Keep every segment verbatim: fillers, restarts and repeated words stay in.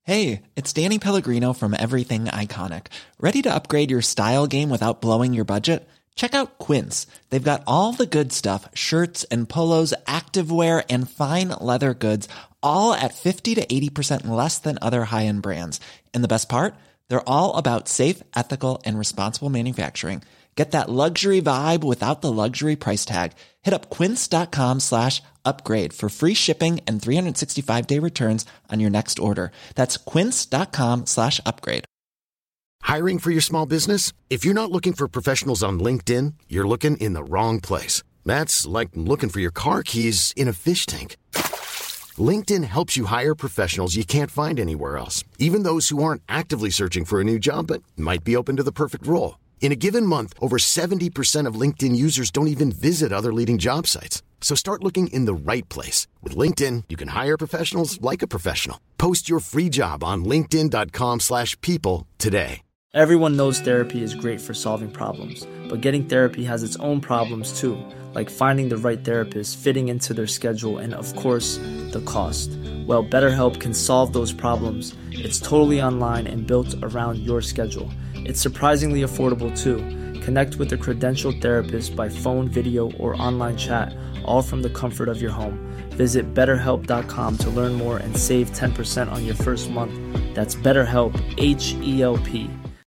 Hey, it's Danny Pellegrino from Everything Iconic. Ready to upgrade your style game without blowing your budget? Check out Quince. They've got all the good stuff, shirts and polos, activewear, and fine leather goods, all at fifty to eighty percent less than other high-end brands. And the best part? They're all about safe, ethical, and responsible manufacturing. Get that luxury vibe without the luxury price tag. Hit up quince.com slash upgrade for free shipping and three sixty-five day returns on your next order. That's quince.com slash upgrade. Hiring for your small business? If you're not looking for professionals on LinkedIn, you're looking in the wrong place. That's like looking for your car keys in a fish tank. LinkedIn helps you hire professionals you can't find anywhere else, even those who aren't actively searching for a new job but might be open to the perfect role. In a given month, over seventy percent of LinkedIn users don't even visit other leading job sites. So start looking in the right place. With LinkedIn, you can hire professionals like a professional. Post your free job on linkedin.com slash people today. Everyone knows therapy is great for solving problems, but getting therapy has its own problems too, like finding the right therapist, fitting into their schedule, and of course, the cost. Well, BetterHelp can solve those problems. It's totally online and built around your schedule. It's surprisingly affordable too. Connect with a credentialed therapist by phone, video, or online chat, all from the comfort of your home. Visit better help dot com to learn more and save ten percent on your first month. That's BetterHelp, H E L P.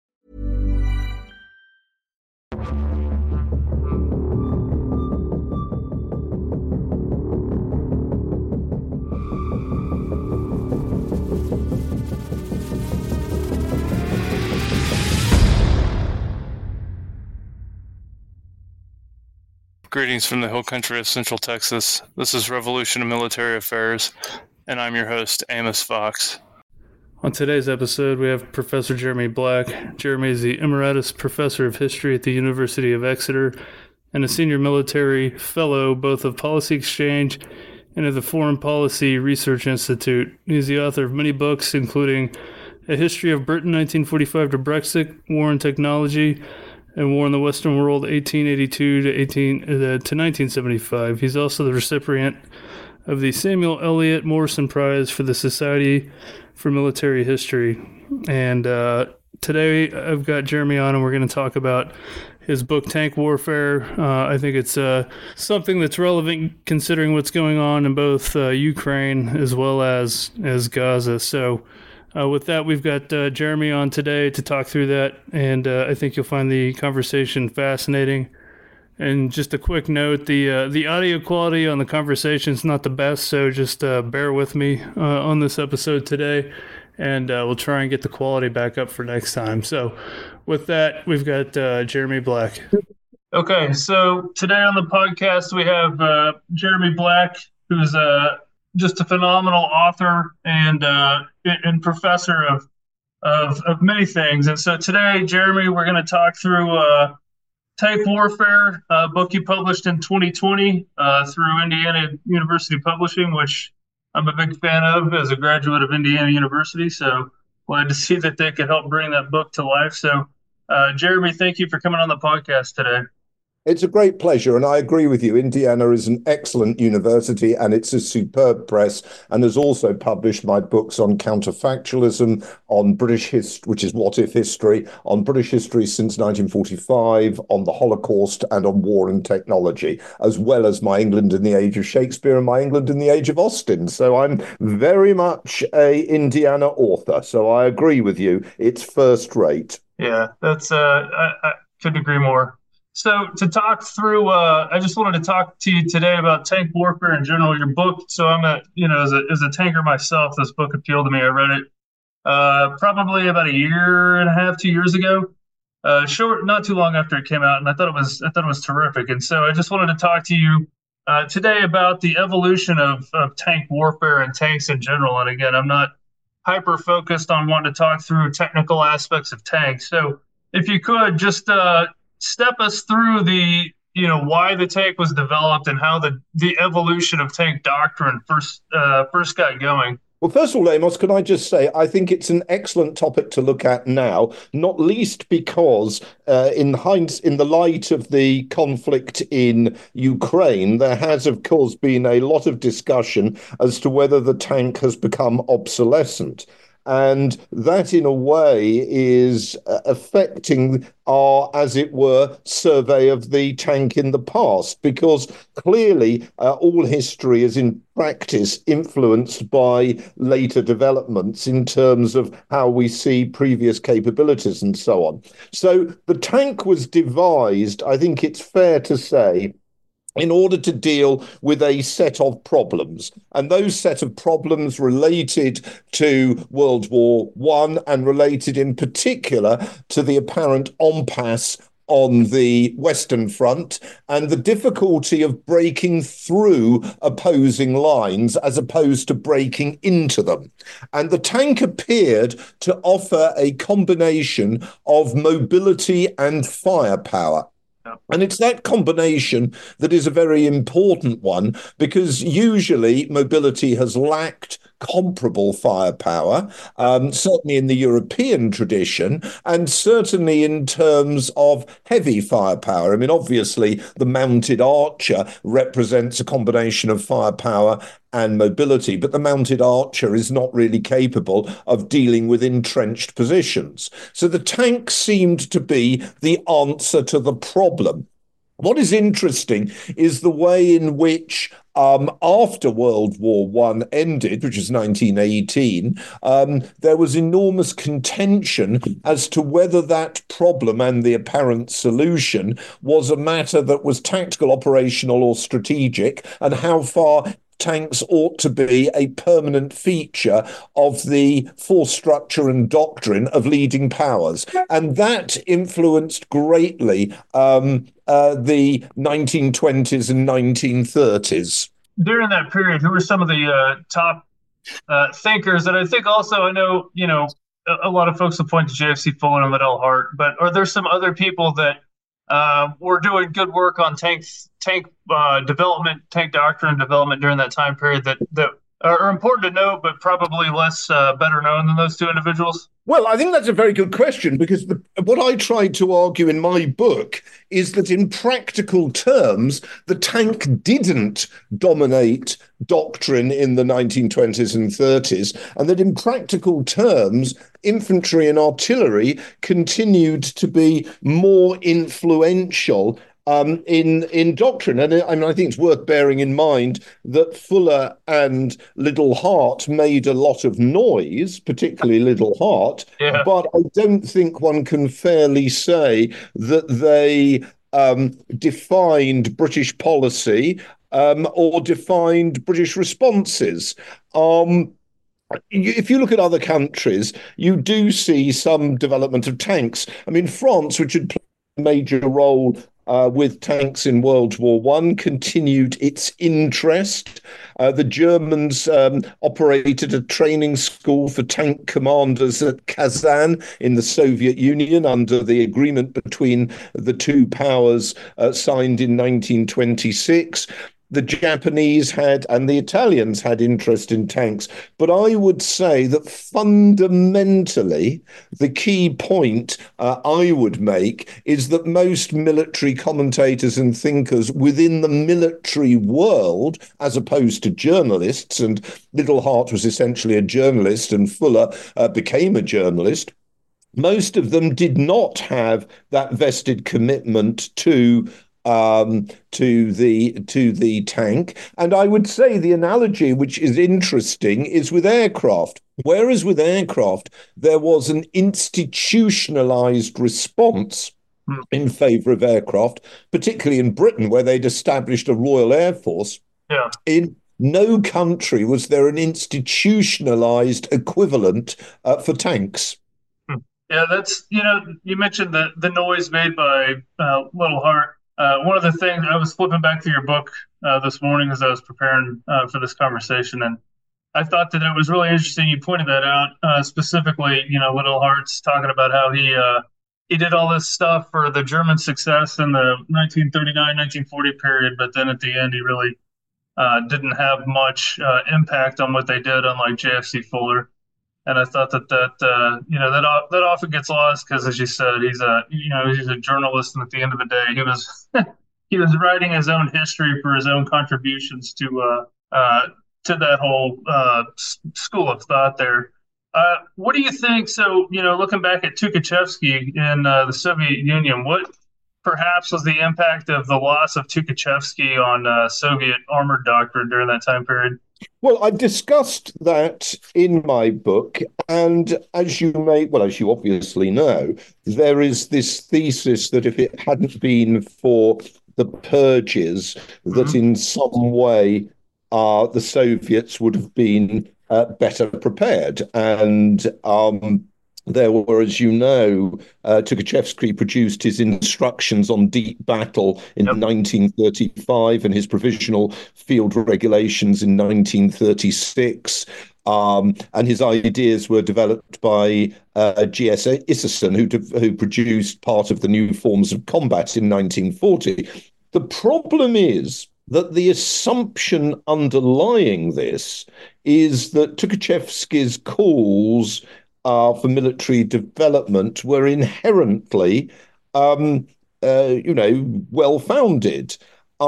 Greetings from the hill country of Central Texas. This is Revolution of Military Affairs, and I'm your host, Amos Fox. On today's episode, we have Professor Jeremy Black. Jeremy is the Emeritus Professor of History at the University of Exeter and a Senior Military Fellow both of Policy Exchange and of the Foreign Policy Research Institute. He's the author of many books, including A History of Britain, nineteen forty-five to Brexit, War and Technology, and War in the Western World, eighteen eighty-two to eighteen uh, to nineteen seventy-five. He's also the recipient of the Samuel Eliot Morrison Prize for the Society for Military History. And uh, today I've got Jeremy on, and we're going to talk about his book, Tank Warfare. Uh, I think it's uh, something that's relevant considering what's going on in both uh, Ukraine as well as, as Gaza. So Uh, with that, we've got uh, Jeremy on today to talk through that, and uh, I think you'll find the conversation fascinating. And just a quick note, the uh, the audio quality on the conversation is not the best, so just uh, bear with me uh, on this episode today, and uh, we'll try and get the quality back up for next time. So with that, we've got uh, Jeremy Black. Okay, so today on the podcast, we have uh, Jeremy Black, who's a just a phenomenal author and uh, and professor of, of of many things. And so today, Jeremy, we're going to talk through uh, Tank Warfare, a book you published in twenty twenty uh, through Indiana University Publishing, which I'm a big fan of as a graduate of Indiana University. So glad to see that they could help bring that book to life. So, uh, Jeremy, thank you for coming on the podcast today. It's a great pleasure, and I agree with you. Indiana is an excellent university, and it's a superb press, and has also published my books on counterfactualism, on British history, which is What If History, on British history since nineteen forty-five, on the Holocaust, and on war and technology, as well as my England in the Age of Shakespeare and my England in the Age of Austen. So I'm very much a Indiana author. So I agree with you. It's first rate. Yeah, that's uh, I, I couldn't agree more. So to talk through, uh, I just wanted to talk to you today about tank warfare in general. Your book, so I'm a, you know, as a as a tanker myself, this book appealed to me. I read it uh, probably about a year and a half, two years ago, uh, short, not too long after it came out, and I thought it was I thought it was terrific. And so I just wanted to talk to you uh, today about the evolution of of tank warfare and tanks in general. And again, I'm not hyper focused on wanting to talk through technical aspects of tanks. So if you could just uh, step us through the, you know, why the tank was developed and how the, the evolution of tank doctrine first uh, first got going. Well, first of all, Amos, can I just say, I think it's an excellent topic to look at now, not least because uh, in, hinds- in the light of the conflict in Ukraine, there has, of course, been a lot of discussion as to whether the tank has become obsolescent. And that, in a way, is uh, affecting our, as it were, survey of the tank in the past, because clearly uh, all history is in practice influenced by later developments in terms of how we see previous capabilities and so on. So the tank was devised, I think it's fair to say, in order to deal with a set of problems. And those set of problems related to World War One and related in particular to the apparent impasse on the Western Front and the difficulty of breaking through opposing lines as opposed to breaking into them. And the tank appeared to offer a combination of mobility and firepower. And it's that combination that is a very important one, because usually mobility has lacked comparable firepower, um, certainly in the European tradition, and certainly in terms of heavy firepower. I mean, obviously, the mounted archer represents a combination of firepower and mobility, but the mounted archer is not really capable of dealing with entrenched positions. So the tank seemed to be the answer to the problem. What is interesting is the way in which Um, after World War One ended, which was nineteen eighteen, um, there was enormous contention as to whether that problem and the apparent solution was a matter that was tactical, operational, or strategic, and how far tanks ought to be a permanent feature of the force structure and doctrine of leading powers. And that influenced greatly um, uh, the nineteen twenties and nineteen thirties. During that period, who were some of the uh, top uh, thinkers? And I think also, I know, you know, a, a lot of folks will point to J F C Fuller and Liddell Hart, but are there some other people that uh, were doing good work on tanks, tank uh, development, tank doctrine development during that time period that, that are important to know, but probably less uh, better known than those two individuals? Well, I think that's a very good question, because the, what I tried to argue in my book is that in practical terms, the tank didn't dominate doctrine in the nineteen twenties and thirties, and that in practical terms, infantry and artillery continued to be more influential Um, in in doctrine. And I mean, I think it's worth bearing in mind that Fuller and Liddell Hart made a lot of noise, particularly Liddell Hart, yeah. But I don't think one can fairly say that they um, defined British policy um, or defined British responses. Um, If you look at other countries, you do see some development of tanks. I mean, France, which had played a major role Uh, with tanks in World War One, continued its interest. Uh, the Germans um, operated a training school for tank commanders at Kazan in the Soviet Union under the agreement between the two powers uh, signed in nineteen twenty-six. The Japanese had, and the Italians had, interest in tanks. But I would say that fundamentally, the key point uh, I would make is that most military commentators and thinkers within the military world, as opposed to journalists, and Liddell Hart was essentially a journalist and Fuller uh, became a journalist, most of them did not have that vested commitment to Um, to the to the tank. And I would say the analogy, which is interesting, is with aircraft. Whereas with aircraft, there was an institutionalized response mm. in favor of aircraft, particularly in Britain, where they'd established a Royal Air Force. Yeah. In no country was there an institutionalized equivalent uh, for tanks. Yeah, that's, you know, you mentioned the, the noise made by uh, Liddell Hart. Uh, one of the things, I was flipping back through your book uh, this morning as I was preparing uh, for this conversation, and I thought that it was really interesting. You pointed that out uh, specifically. You know, Liddell Hart's talking about how he uh, he did all this stuff for the German success in the nineteen thirty-nine, nineteen forty period, but then at the end he really uh, didn't have much uh, impact on what they did, unlike J F C Fuller. And I thought that that uh, you know that that often gets lost because, as you said, he's a you know he's a journalist, and at the end of the day, he was he was writing his own history for his own contributions to uh, uh, to that whole uh, school of thought there. Uh, what do you think? So, you know, looking back at Tukhachevsky in uh, the Soviet Union, what perhaps was the impact of the loss of Tukhachevsky on uh, Soviet armored doctrine during that time period? Well, I've discussed that in my book, and as you may, well, as you obviously know, there is this thesis that if it hadn't been for the purges, mm-hmm. that in some way uh, the Soviets would have been uh, better prepared. And um, there were, as you know, uh, Tukhachevsky produced his instructions on deep battle in yep. nineteen thirty-five and his provisional field regulations in nineteen thirty-six. Um, and his ideas were developed by uh, G S Isserson, who, who produced part of the new forms of combat in nineteen forty. The problem is that the assumption underlying this is that Tukhachevsky's calls Uh, for military development were inherently, um, uh, you know, well-founded.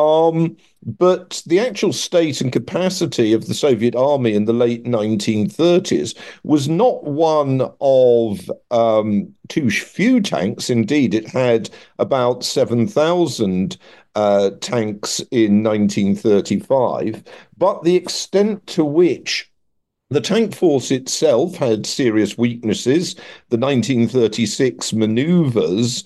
Um, but the actual state and capacity of the Soviet army in the late nineteen thirties was not one of um, too few tanks. Indeed, it had about seven thousand uh, tanks in nineteen thirty-five. But the extent to which the tank force itself had serious weaknesses. The nineteen thirty-six manoeuvres,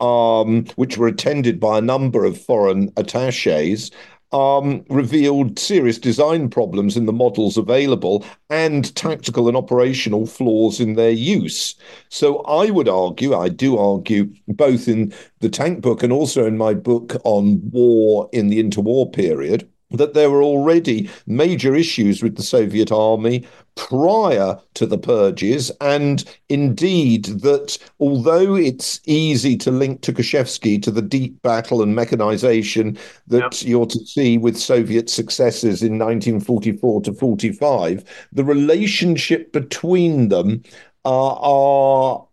um, which were attended by a number of foreign attaches, um, revealed serious design problems in the models available and tactical and operational flaws in their use. So I would argue, I do argue, both in the tank book and also in my book on war in the interwar period, that there were already major issues with the Soviet army prior to the purges, and indeed that although it's easy to link Tukhachevsky to the deep battle and mechanization that yep. you're to see with Soviet successes in nineteen forty-four to forty-five, the relationship between them uh, are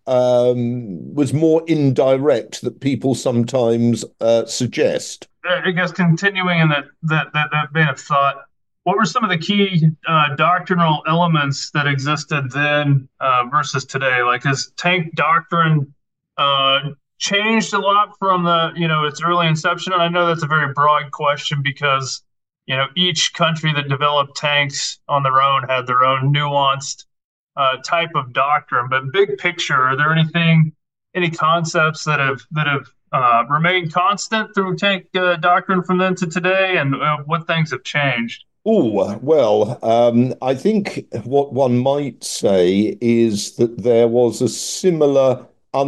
um, was more indirect than people sometimes uh, suggest. I guess continuing in that that that, that vein of thought, what were some of the key uh, doctrinal elements that existed then uh, versus today? Like, has tank doctrine uh, changed a lot from the you know its early inception? And I know that's a very broad question because you know each country that developed tanks on their own had their own nuanced uh, type of doctrine. But big picture, are there anything, any concepts that have that have Uh, remain constant through tank uh, doctrine from then to today, and uh, what things have changed? Oh, well, um, I think what one might say is that there was a similar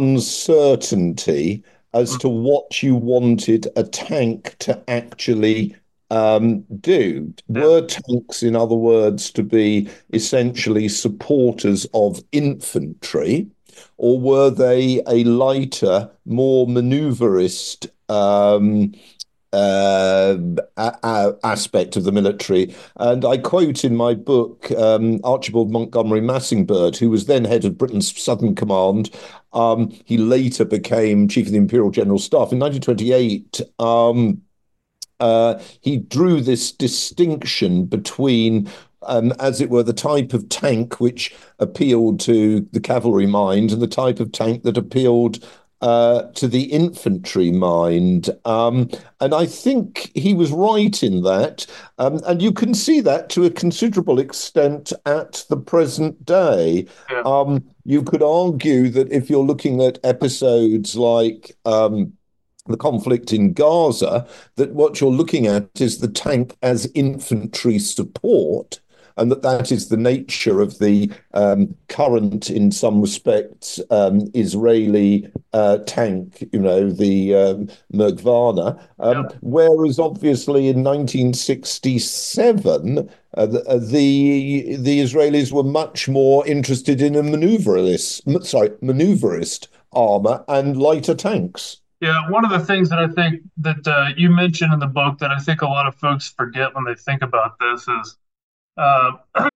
uncertainty as to what you wanted a tank to actually um, do. Were tanks, in other words, to be essentially supporters of infantry, or were they a lighter, more maneuverist um, uh, a- a- aspect of the military? And I quote in my book um, Archibald Montgomery Massingberd, who was then head of Britain's Southern Command. Um, he later became Chief of the Imperial General Staff. In nineteen twenty-eight, um, uh, he drew this distinction between Um, as it were, the type of tank which appealed to the cavalry mind and the type of tank that appealed uh, to the infantry mind. Um, and I think he was right in that. Um, and you can see that to a considerable extent at the present day. Yeah. Um, you could argue that if you're looking at episodes like um, the conflict in Gaza, that what you're looking at is the tank as infantry support, and that that is the nature of the um, current, in some respects, um, Israeli uh, tank, you know, the um, Merkvana. Um, yep. Whereas, obviously, in nineteen sixty-seven, uh, the, uh, the the Israelis were much more interested in a maneuverist, sorry, maneuverist armor and lighter tanks. Yeah, one of the things that I think that uh, you mentioned in the book that I think a lot of folks forget when they think about this is. Uh,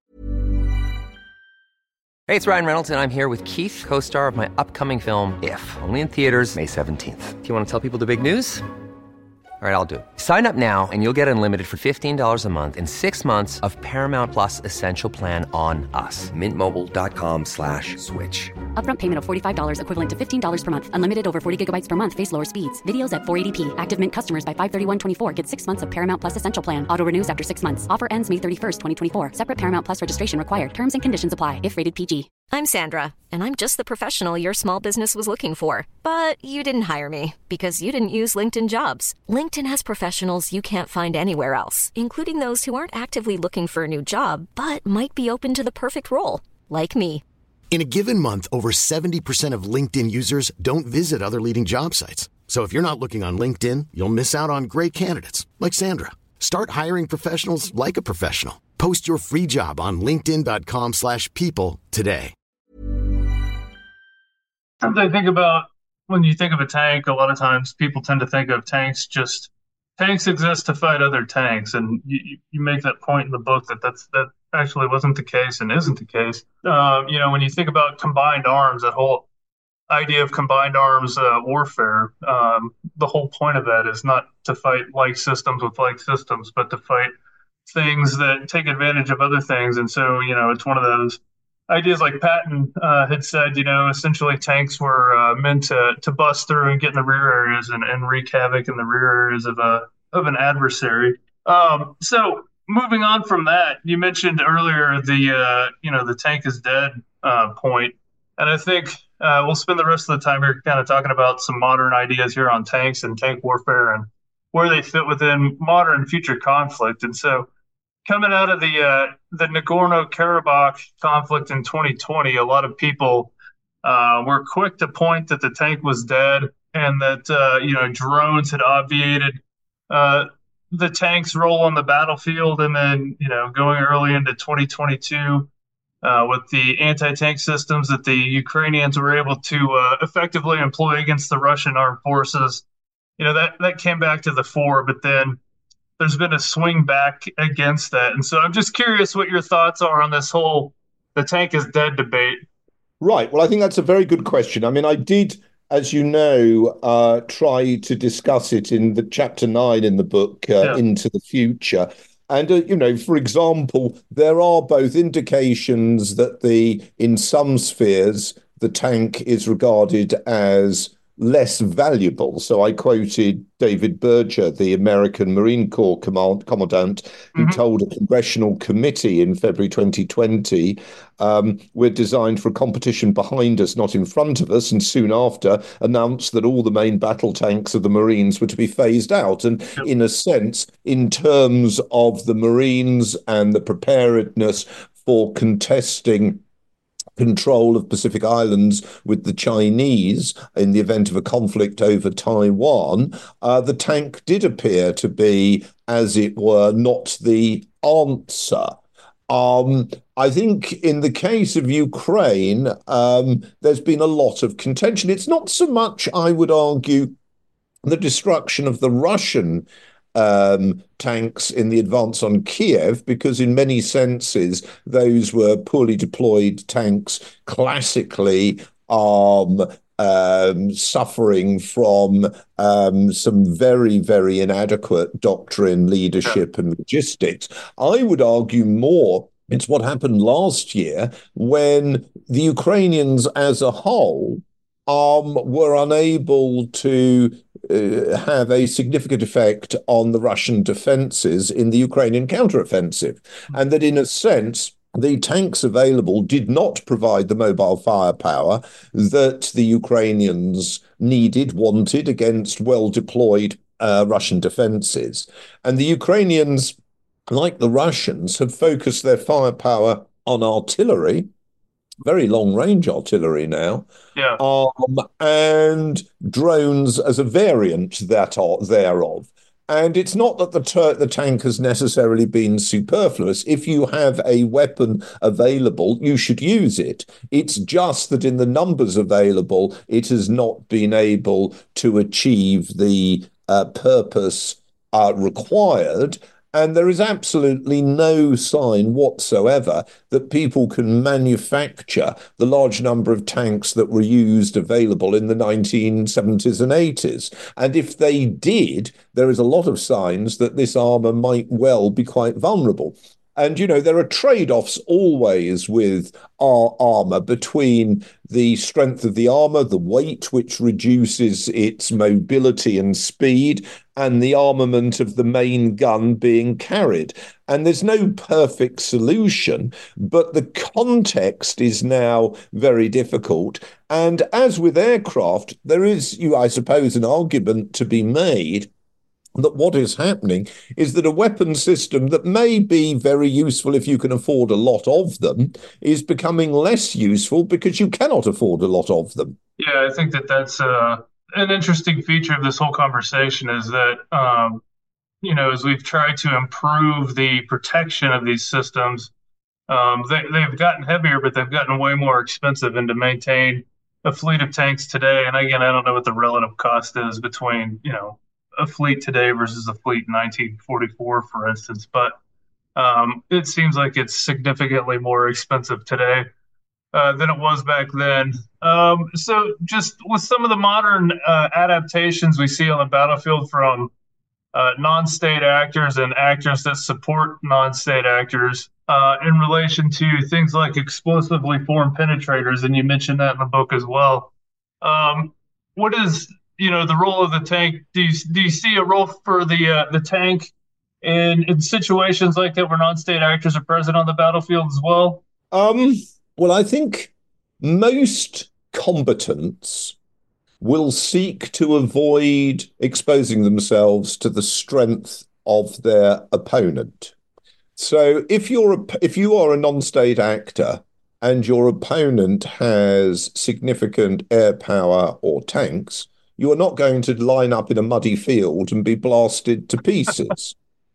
Hey, it's Ryan Reynolds, and I'm here with Keith, co-star of my upcoming film, If, only in theaters May seventeenth. Do you want to tell people the big news? All right, I'll do it. Sign up now and you'll get unlimited for fifteen dollars a month and six months of Paramount Plus Essential Plan on us. Mint Mobile dot com slash switch. Upfront payment of forty-five dollars equivalent to fifteen dollars per month. Unlimited over forty gigabytes per month. Face lower speeds. Videos at four eighty p. Active Mint customers by five thirty-one twenty-four get six months of Paramount Plus Essential Plan. Auto renews after six months. Offer ends May thirty-first, twenty twenty-four. Separate Paramount Plus registration required. Terms and conditions apply if rated P G. I'm Sandra, and I'm just the professional your small business was looking for. But you didn't hire me because you didn't use LinkedIn Jobs. LinkedIn has professionals you can't find anywhere else, including those who aren't actively looking for a new job, but might be open to the perfect role, like me. In a given month, over seventy percent of LinkedIn users don't visit other leading job sites. So if you're not looking on LinkedIn, you'll miss out on great candidates like Sandra. Start hiring professionals like a professional. Post your free job on linkedin dot com slash people today. I think about when you think of a tank, a lot of times people tend to think of tanks just tanks exist to fight other tanks, and you, you make that point in the book that that's that actually wasn't the case and isn't the case. Um, you know, when you think about combined arms, that whole idea of combined arms uh, warfare, um, the whole point of that is not to fight like systems with like systems, but to fight things that take advantage of other things. And so, you know, it's one of those ideas like Patton uh, had said, you know, essentially tanks were uh, meant to to bust through and get in the rear areas and, and wreak havoc in the rear areas of a of an adversary. Um, so moving on from that, you mentioned earlier the uh, you know the tank is dead uh, point, and I think uh, we'll spend the rest of the time here kind of talking about some modern ideas here on tanks and tank warfare and where they fit within modern and future conflict. And so, coming out of the uh, the Nagorno-Karabakh conflict in twenty twenty, a lot of people uh, were quick to point that the tank was dead and that uh, you know drones had obviated uh, the tank's role on the battlefield. And then you know going early into twenty twenty-two uh, with the anti-tank systems that the Ukrainians were able to uh, effectively employ against the Russian armed forces, you know that that came back to the fore. But then there's been a swing back against that. And so I'm just curious what your thoughts are on this whole the tank is dead debate. Right. Well, I think that's a very good question. I mean, I did, as you know, uh, try to discuss it in the chapter nine in the book, uh, yeah. Into the Future. And, uh, you know, for example, there are both indications that the in some spheres, the tank is regarded as less valuable. So I quoted David Berger, the American Marine Corps command, commandant, who mm-hmm. told a congressional committee in February twenty twenty, um, we're designed for a competition behind us, not in front of us, and soon after announced that all the main battle tanks of the Marines were to be phased out. And yep. in a sense, in terms of the Marines and the preparedness for contesting control of Pacific Islands with the Chinese in the event of a conflict over Taiwan, uh, the tank did appear to be, as it were, not the answer. Um, I think in the case of Ukraine, um, there's been a lot of contention. It's not so much, I would argue, the destruction of the Russian Um, tanks in the advance on Kiev, because in many senses, those were poorly deployed tanks, classically um, um, suffering from um, some very, very inadequate doctrine, leadership, and logistics. I would argue more it's what happened last year when the Ukrainians as a whole um, were unable to Uh, have a significant effect on the Russian defenses in the Ukrainian counteroffensive, and that in a sense, the tanks available did not provide the mobile firepower that the Ukrainians needed, wanted against well-deployed uh, Russian defenses. And the Ukrainians, like the Russians, have focused their firepower on artillery, very long-range artillery now, yeah. um, and drones as a variant that are thereof. And it's not that the, ter- the tank has necessarily been superfluous. If you have a weapon available, you should use it. It's just that in the numbers available, it has not been able to achieve the uh, purpose uh, required. And there is absolutely no sign whatsoever that people can manufacture the large number of tanks that were used available in the nineteen seventies and eighties. And if they did, there is a lot of signs that this armor might well be quite vulnerable. And, you know, there are trade-offs always with our armor between the strength of the armor, the weight, which reduces its mobility and speed, and the armament of the main gun being carried. And there's no perfect solution, but the context is now very difficult. And as with aircraft, there is, you, I suppose, an argument to be made that what is happening is that a weapon system that may be very useful if you can afford a lot of them is becoming less useful because you cannot afford a lot of them. Yeah, I think that that's uh, an interesting feature of this whole conversation is that, um, you know, as we've tried to improve the protection of these systems, um, they, they've gotten heavier, but they've gotten way more expensive. And to maintain a fleet of tanks today, and again, I don't know what the relative cost is between, you know, a fleet today versus a fleet in nineteen forty-four, for instance, but um, it seems like it's significantly more expensive today uh, than it was back then. Um, so just with some of the modern uh, adaptations we see on the battlefield from uh, non-state actors and actors that support non-state actors uh, in relation to things like explosively formed penetrators, and you mentioned that in the book as well. Um, what is you know, the role of the tank? Do you, do you see a role for the uh, the tank in, in situations like that where non-state actors are present on the battlefield as well? Um, well, I think most combatants will seek to avoid exposing themselves to the strength of their opponent. So if you're a, if you are a non-state actor and your opponent has significant air power or tanks, you are not going to line up in a muddy field and be blasted to pieces.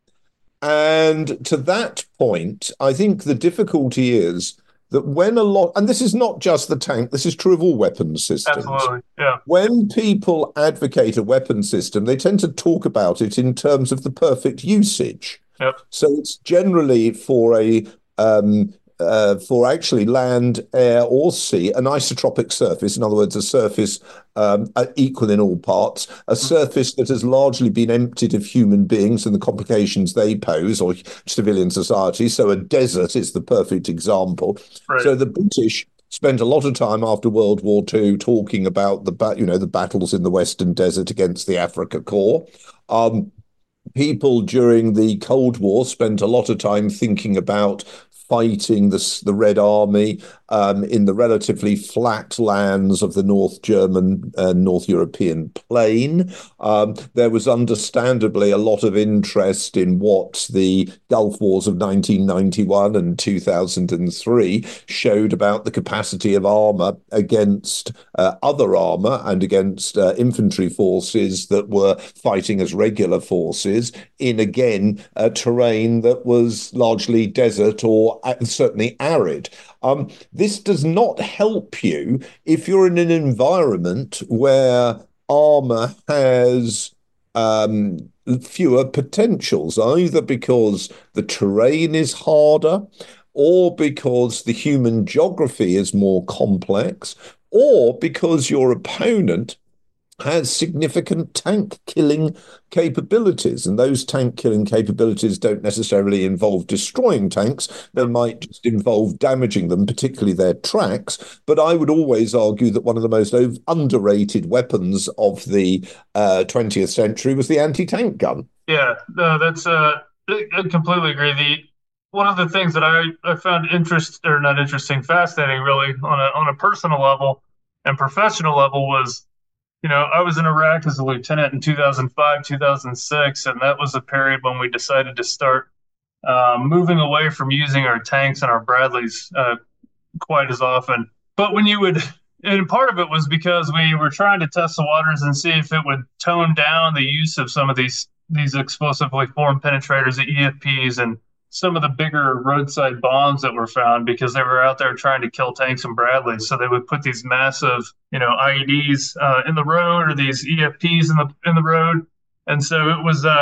And to that point, I think the difficulty is that when a lot, and this is not just the tank, this is true of all weapon systems. Absolutely, yeah. When people advocate a weapon system, they tend to talk about it in terms of the perfect usage. Yep. So it's generally for a um, Uh, for actually land, air, or sea, an isotropic surface, in other words, a surface um, equal in all parts, a surface that has largely been emptied of human beings and the complications they pose, or civilian society. So a desert is the perfect example. Right. So the British spent a lot of time after World War Two talking about the, you know, the battles in the Western Desert against the Afrika Korps. Um, people during the Cold War spent a lot of time thinking about fighting the, the Red Army um, in the relatively flat lands of the North German and uh, North European plain. Um, there was understandably a lot of interest in what the Gulf Wars of nineteen ninety-one and two thousand three showed about the capacity of armor against uh, other armor and against uh, infantry forces that were fighting as regular forces in, again, a terrain that was largely desert or certainly arid. Um, this does not help you if you're in an environment where armor has um, fewer potentials, either because the terrain is harder or because the human geography is more complex or because your opponent has significant tank killing capabilities. And those tank killing capabilities don't necessarily involve destroying tanks. They might just involve damaging them, particularly their tracks. But I would always argue that one of the most underrated weapons of the uh, twentieth century was the anti-tank gun. Yeah, no, that's, uh, I completely agree. The one of the things that I, I found interest, or not interesting, fascinating really on a, on a personal level and professional level was, you know, I was in Iraq as a lieutenant in two thousand five, two thousand six, and that was a period when we decided to start uh, moving away from using our tanks and our Bradleys uh, quite as often. But when you would, and part of it was because we were trying to test the waters and see if it would tone down the use of some of these these explosively formed penetrators, the E F Ps, and some of the bigger roadside bombs that were found because they were out there trying to kill tanks and Bradleys. So they would put these massive, you know, I E Ds uh, in the road or these E F Ps in the in the road. And so it was uh,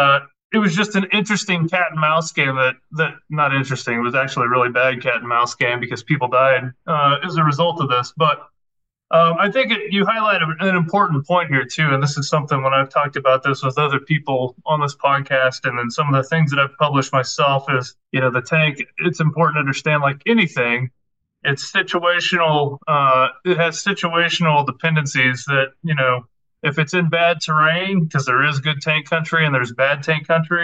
it was just an interesting cat and mouse game that, that not interesting. It was actually a really bad cat and mouse game because people died uh, as a result of this. But um, I think it, you highlight an important point here too. And this is something when I've talked about this with other people on this podcast, and then some of the things that I've published myself is, you know, the tank, it's important to understand, like anything, it's situational. Uh, it has situational dependencies that, you know, if it's in bad terrain, because there is good tank country and there's bad tank country,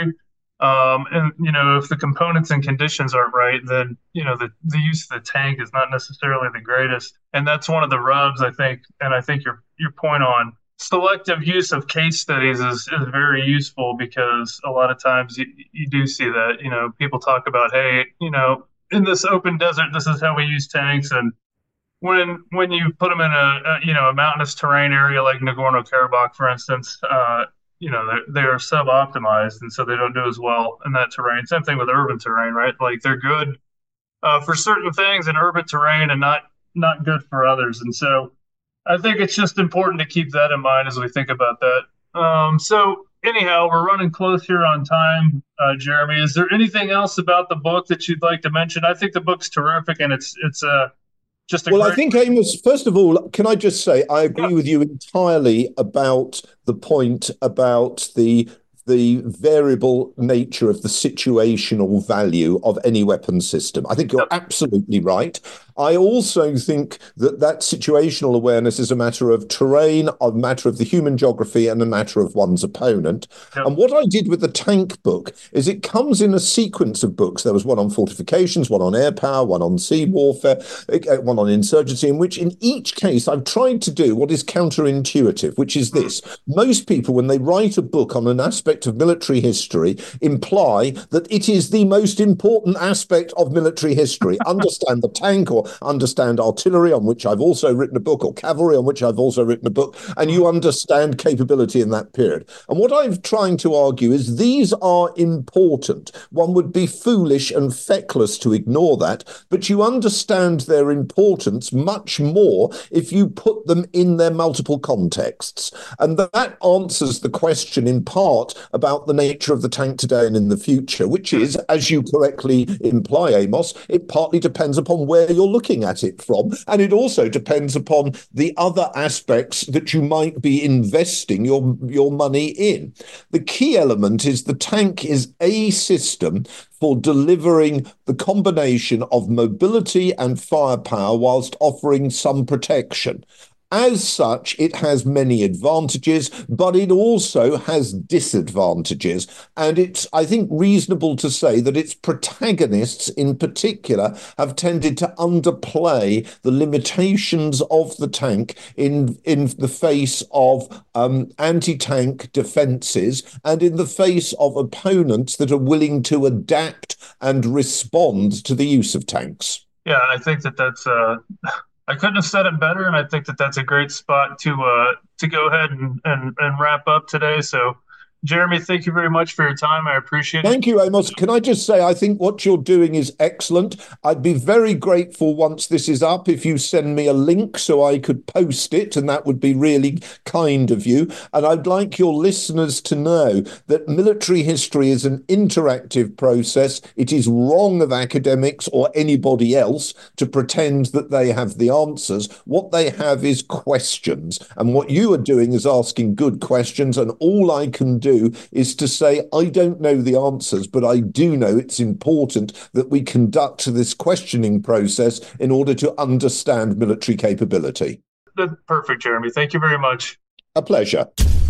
um, and, you know, if the components and conditions aren't right, then, you know, the, the use of the tank is not necessarily the greatest. And that's one of the rubs, I think, and I think your your point on selective use of case studies is, is very useful, because a lot of times you, you do see that, you know, people talk about, hey, you know, in this open desert, this is how we use tanks. And when when you put them in a, a you know a mountainous terrain area like Nagorno-Karabakh, for instance, uh, you know they're they're sub-optimized, and so they don't do as well in that terrain. Same thing with urban terrain, right? Like they're good uh, for certain things in urban terrain and not not good for others. And so I think it's just important to keep that in mind as we think about that. Um, so anyhow, we're running close here on time, uh, Jeremy. Is there anything else about the book that you'd like to mention? I think the book's terrific, and it's it's a uh, Just well, great- I think, Amos, first of all, can I just say I agree yeah. with you entirely about the point about the the variable nature of the situational value of any weapon system. I think you're absolutely right. I also think that that situational awareness is a matter of terrain, a matter of the human geography, and a matter of one's opponent. Yep. And what I did with the tank book is it comes in a sequence of books. There was one on fortifications, one on air power, one on sea warfare, one on insurgency, in which in each case I've tried to do what is counterintuitive, which is this. Most people, when they write a book on an aspect of military history, imply that it is the most important aspect of military history. Understand the tank, or understand artillery, on which I've also written a book, or cavalry, on which I've also written a book, and you understand capability in that period. And what I'm trying to argue is these are important. One would be foolish and feckless to ignore that, but you understand their importance much more if you put them in their multiple contexts. And that answers the question in part about the nature of the tank today and in the future, which is, as you correctly imply, Amos, it partly depends upon where you're looking at it from, and it also depends upon the other aspects that you might be investing your your money in. The key element is the tank is a system for delivering the combination of mobility and firepower whilst offering some protection. As such, it has many advantages, but it also has disadvantages. And it's, I think, reasonable to say that its protagonists in particular have tended to underplay the limitations of the tank in, in the face of um, anti-tank defences and in the face of opponents that are willing to adapt and respond to the use of tanks. Yeah, I think that that's... Uh... I couldn't have said it better, and I think that that's a great spot to uh, to go ahead and, and, and wrap up today. So, Jeremy, thank you very much for your time. I appreciate it. Thank you, Amos. Can I just say, I think what you're doing is excellent. I'd be very grateful once this is up if you send me a link so I could post it, and that would be really kind of you. And I'd like your listeners to know that military history is an interactive process. It is wrong of academics or anybody else to pretend that they have the answers. What they have is questions. And what you are doing is asking good questions, and all I can do is to say, I don't know the answers, but I do know it's important that we conduct this questioning process in order to understand military capability. That's perfect, Jeremy. Thank you very much. A pleasure.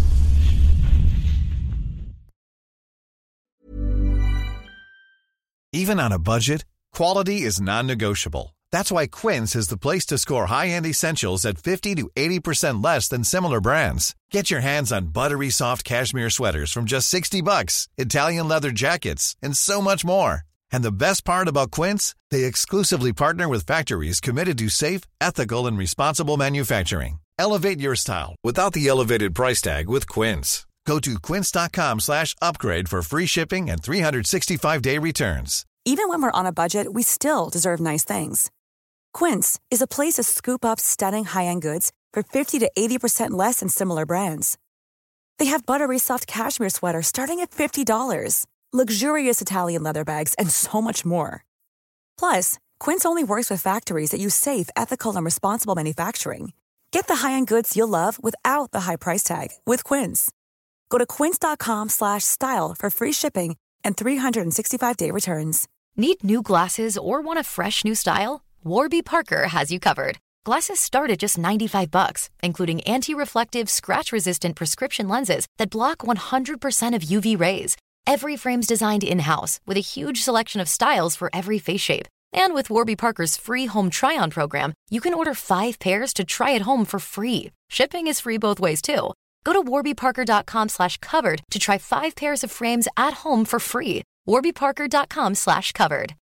Even on a budget, quality is non-negotiable. That's why Quince is the place to score high-end essentials at fifty to eighty percent less than similar brands. Get your hands on buttery soft cashmere sweaters from just sixty bucks, Italian leather jackets, and so much more. And the best part about Quince, they exclusively partner with factories committed to safe, ethical, and responsible manufacturing. Elevate your style without the elevated price tag with Quince. Go to quince.com slash upgrade for free shipping and three sixty-five day returns. Even when we're on a budget, we still deserve nice things. Quince is a place to scoop up stunning high-end goods for fifty to eighty percent less than similar brands. They have buttery soft cashmere sweaters starting at fifty dollars, luxurious Italian leather bags, and so much more. Plus, Quince only works with factories that use safe, ethical, and responsible manufacturing. Get the high-end goods you'll love without the high price tag with Quince. Go to quince.com slash style for free shipping and three sixty-five day returns. Need new glasses or want a fresh new style? Warby Parker has you covered. Glasses start at just ninety-five bucks, including anti-reflective, scratch-resistant prescription lenses that block one hundred percent of U V rays. Every frame's designed in-house with a huge selection of styles for every face shape. And with Warby Parker's free home try-on program, you can order five pairs to try at home for free. Shipping is free both ways, too. Go to warbyparker.com slash covered to try five pairs of frames at home for free. warbyparker.com slash covered.